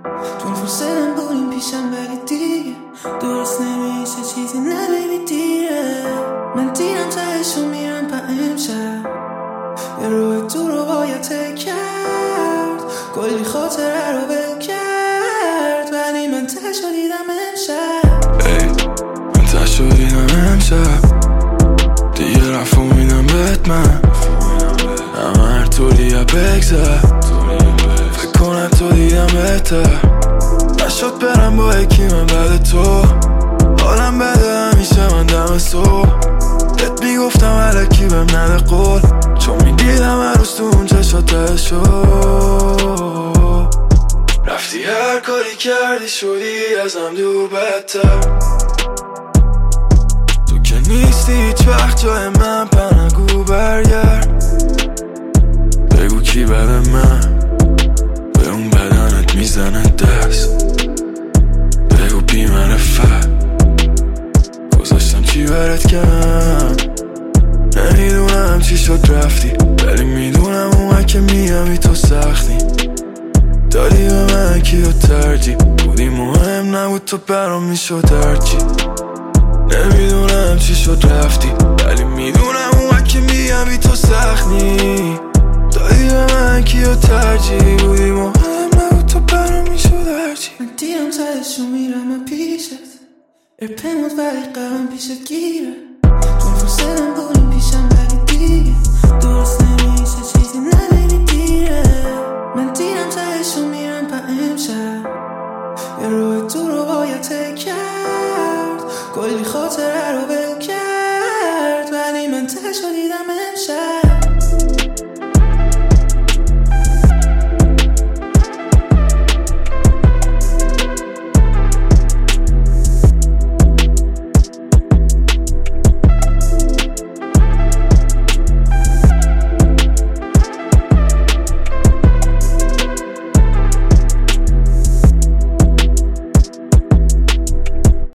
تو فرصتم بودیم پیشم ولی دیگه درست نمیشه چیزی نبیبی دیره. من دیرم تهشو میرم با امشب یه روی تو رو باید تک کرد. کلی خاطره رو بگو کرد ولی من تهشو دیدم امشب. من تهشو دیدم امشب دیگه رفت و میدم بهت من همه هر طوری بگذر فکر کنم تو دیدم بهتر نشد برم با یکی من بعد تو حالم بده همیشه من دم صبح بهت میگفتم علکی بهم نده قول چون میدیدم هر روز تو اون چشاتشو رفتی هر کاری کردی شدی ازم دور بدتر تو که نیستی هیچ وقت جای من پنگو برگرد بگو کی بد من به اون بدنت میزنه دست بگو بی معرفت گذاشتم چی برات کم نمیدونم چی شد رفتی ولی میدونم اون که میامی تو سختی دادی به من کیو ترجیح بودی مهم نبود تو برام میشد هرچی نمیدونم چی شد رفتی ولی میدونم اون که میامی تو سختی دادی به من کیو ترجیح بودی مهم نبود تو برام میشد هرچی من دیرم تهشو میرم من پیشت ارپموت ولی قرم پیشت گیره. تو فرصتم بودیم پیشم ولی دیگه درست نمیشه چیزی نبیبی دیره. من دیرم تهشو میرم با امشب یه روی تو رو باید تک کرد. کلی خاطره رو بگو کرد ولی من تهشو دیدم امشب.